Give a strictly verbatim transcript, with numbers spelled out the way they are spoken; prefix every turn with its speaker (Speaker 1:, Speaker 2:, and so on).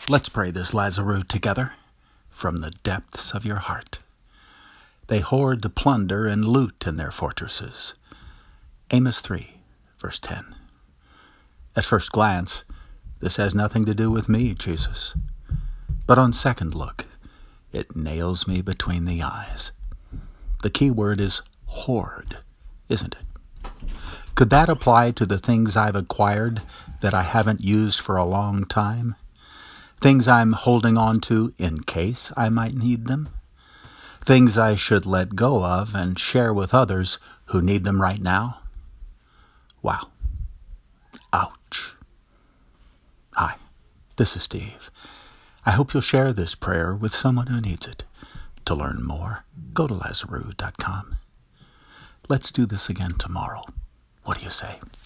Speaker 1: Let's pray this Lazarus together from the depths of your heart. They hoard plunder and loot in their fortresses. Amos three, verse ten. At first glance, this has nothing to do with me, Jesus. But on second look, it nails me between the eyes. The key word is hoard, isn't it? Could that apply to the things I've acquired that I haven't used for a long time? Things I'm holding on to in case I might need them? Things I should let go of and share with others who need them right now? Wow. Ouch. Hi, this is Steve. I hope you'll share this prayer with someone who needs it. To learn more, go to Lazarus dot com. Let's do this again tomorrow. What do you say?